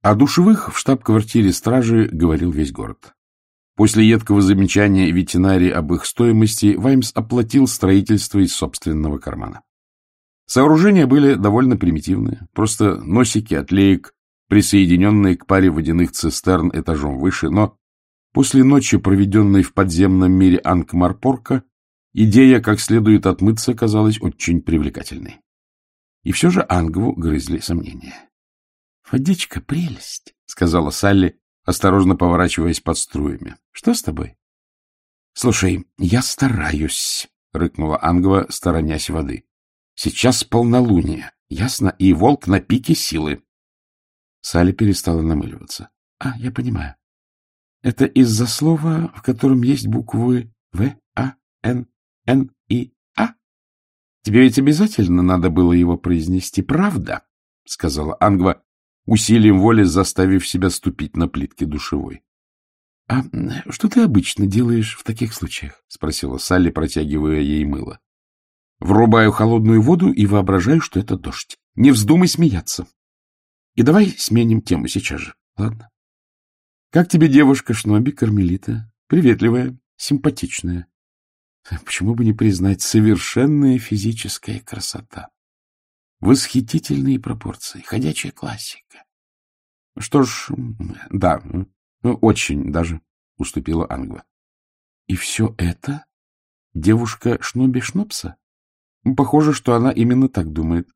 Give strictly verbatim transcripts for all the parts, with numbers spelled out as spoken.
О душевых в штаб-квартире стражи говорил весь город. После едкого замечания ветеринарии об их стоимости Ваймс оплатил строительство из собственного кармана. Сооружения были довольно примитивные, просто носики от леек, присоединенные к паре водяных цистерн этажом выше, но после ночи, проведенной в подземном мире Анкмарпорка, идея как следует отмыться казалась очень привлекательной. И все же Ангву грызли сомнения. — Водичка — прелесть, — сказала Салли, осторожно поворачиваясь под струями. — Что с тобой? — Слушай, я стараюсь, — рыкнула Ангва, сторонясь воды. — Сейчас полнолуние, ясно, и волк на пике силы. Салли перестала намыливаться. — А, я понимаю. Это из-за слова, в котором есть буквы В, А, Н, Н и А? Тебе ведь обязательно надо было его произнести, правда? — сказала Ангва, усилием воли заставив себя ступить на плитки душевой. — А что ты обычно делаешь в таких случаях? — спросила Салли, протягивая ей мыло. — Врубаю холодную воду и воображаю, что это дождь. Не вздумай смеяться. И давай сменим тему сейчас же, ладно? Как тебе девушка Шноби, Кармелита? Приветливая, симпатичная. Почему бы не признать, совершенная физическая красота? Восхитительные пропорции, ходячая классика. Что ж, да, очень даже, уступила Ангва. И все это девушка Шноби Шнопса? Похоже, что она именно так думает.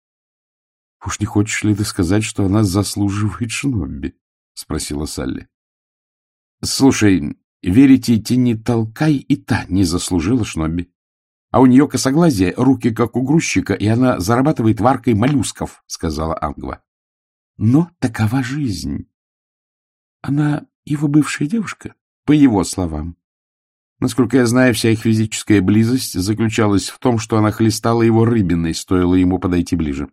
— Уж не хочешь ли ты сказать, что она заслуживает Шнобби? — спросила Салли. — Слушай, верите, Тини Толкай и та не заслужила Шнобби. А у нее косоглазие, руки как у грузчика, и она зарабатывает варкой моллюсков, — сказала Ангва. — Но такова жизнь. Она его бывшая девушка, по его словам. Насколько я знаю, вся их физическая близость заключалась в том, что она хлестала его рыбиной, стоило ему подойти ближе.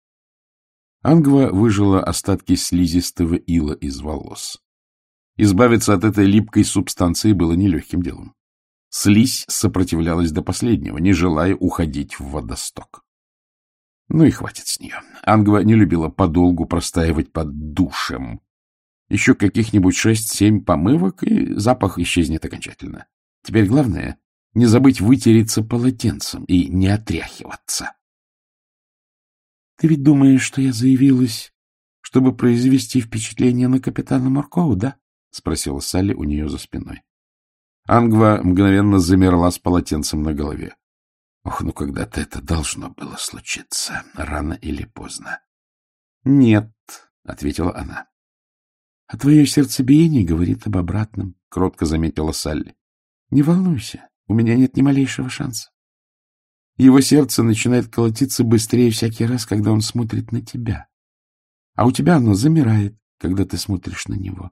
Ангва выжила остатки слизистого ила из волос. Избавиться от этой липкой субстанции было нелегким делом. Слизь сопротивлялась до последнего, не желая уходить в водосток. Ну и хватит с нее. Ангва не любила подолгу простаивать под душем. Еще каких-нибудь шесть-семь помывок, и запах исчезнет окончательно. Теперь главное — не забыть вытереться полотенцем и не отряхиваться. — Ты ведь думаешь, что я заявилась, чтобы произвести впечатление на капитана Моркову, да? — спросила Салли у нее за спиной. Ангва мгновенно замерла с полотенцем на голове. — Ох, ну когда-то это должно было случиться, рано или поздно. — Нет, — ответила она. — А твое сердцебиение говорит об обратном, — кротко заметила Салли. — Не волнуйся, у меня нет ни малейшего шанса. Его сердце начинает колотиться быстрее всякий раз, когда он смотрит на тебя. А у тебя оно замирает, когда ты смотришь на него.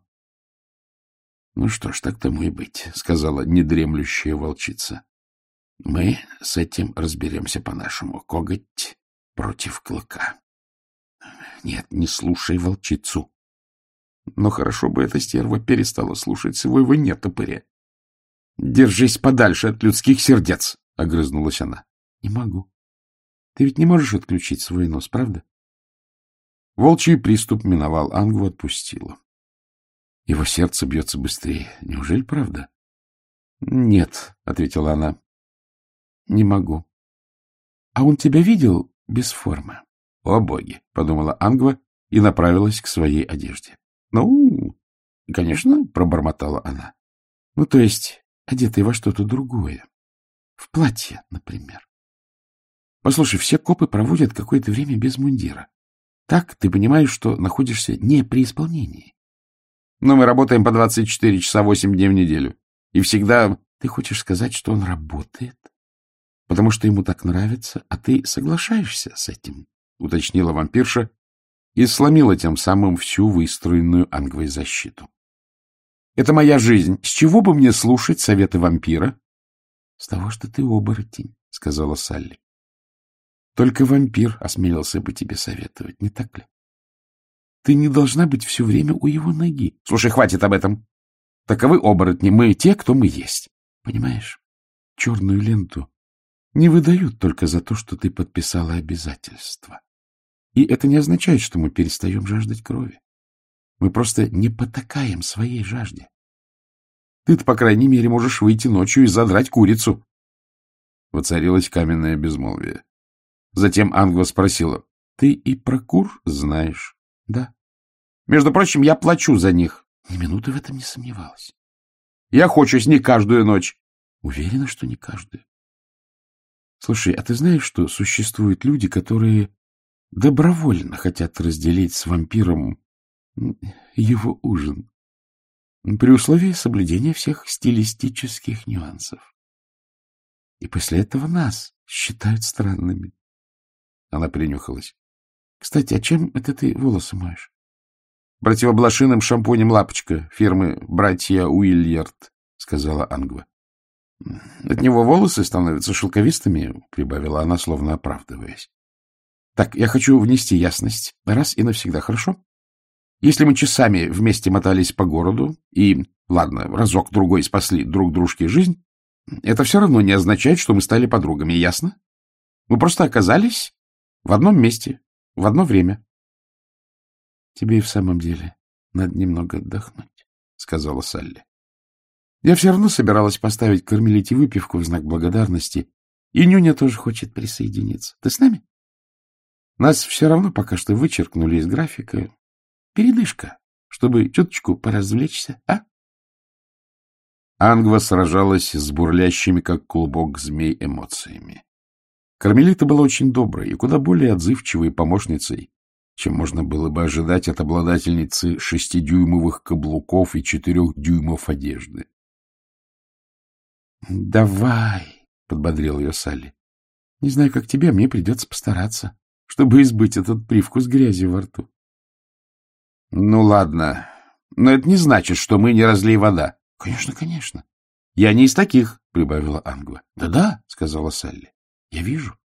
— Ну что ж, так тому и быть, — сказала недремлющая волчица. — Мы с этим разберемся по-нашему. Коготь против клыка. Нет, не слушай волчицу. Но хорошо бы эта стерва перестала слушать своего нетопыря. — Держись подальше от людских сердец, — огрызнулась она. — Не могу. Ты ведь не можешь отключить свой нос, правда? Волчий приступ миновал, Ангву отпустила. Его сердце бьется быстрее. Неужели правда? — Нет, — ответила она. — Не могу. — А он тебя видел без формы? — О, боги! — подумала Ангва и направилась к своей одежде. — Ну, конечно, — пробормотала она. — Ну, то есть, одетый во что-то другое. В платье, например. Послушай, все копы проводят какое-то время без мундира. Так ты понимаешь, что находишься не при исполнении. Но мы работаем по двадцать четыре часа восемь дней в неделю. И всегда... Ты хочешь сказать, что он работает? Потому что ему так нравится, а ты соглашаешься с этим, уточнила вампирша и сломила тем самым всю выстроенную Ангвой защиту. Это моя жизнь. С чего бы мне слушать советы вампира? С того, что ты оборотень, сказала Салли. Только вампир осмелился бы тебе советовать, не так ли? Ты не должна быть все время у его ноги. Слушай, хватит об этом. Таковы оборотни. Мы те, кто мы есть. Понимаешь, черную ленту не выдают только за то, что ты подписала обязательства. И это не означает, что мы перестаем жаждать крови. Мы просто не потакаем своей жажде. Ты-то, по крайней мере, можешь выйти ночью и задрать курицу. Воцарилось каменное безмолвие. Затем Ангва спросила: — Ты и про кур знаешь? — Да. — Между прочим, я плачу за них. Ни минуты в этом не сомневалась. — Я хочусь не каждую ночь. — Уверена, что не каждую. Слушай, а ты знаешь, что существуют люди, которые добровольно хотят разделить с вампиром его ужин, при условии соблюдения всех стилистических нюансов. И после этого нас считают странными. Она принюхалась. — Кстати, а чем это ты волосы моешь? — Противоблошиным шампунем «Лапочка» фирмы «Братья Уильярд», — сказала Ангва. — От него волосы становятся шелковистыми, — прибавила она, словно оправдываясь. — Так, я хочу внести ясность раз и навсегда, хорошо? Если мы часами вместе мотались по городу и, ладно, разок-другой спасли друг дружке жизнь, это все равно не означает, что мы стали подругами, ясно? Мы просто оказались в одном месте, в одно время. — Тебе и в самом деле надо немного отдохнуть, — сказала Салли. Я все равно собиралась поставить Кармелите выпивку в знак благодарности, и Нюня тоже хочет присоединиться. Ты с нами? Нас все равно пока что вычеркнули из графика. Передышка, чтобы чуточку поразвлечься, а? Ангва сражалась с бурлящими, как клубок змей, эмоциями. Кармелита была очень доброй и куда более отзывчивой помощницей, чем можно было бы ожидать от обладательницы шестидюймовых каблуков и четырех дюймов одежды. — Давай, — подбодрил ее Салли. — Не знаю, как тебе, а мне придется постараться, чтобы избыть этот привкус грязи во рту. — Ну, ладно, но это не значит, что мы не разлей вода. — Конечно, конечно. — Я не из таких, — прибавила Ангва. Да — Да-да, — сказала Салли. — Я вижу.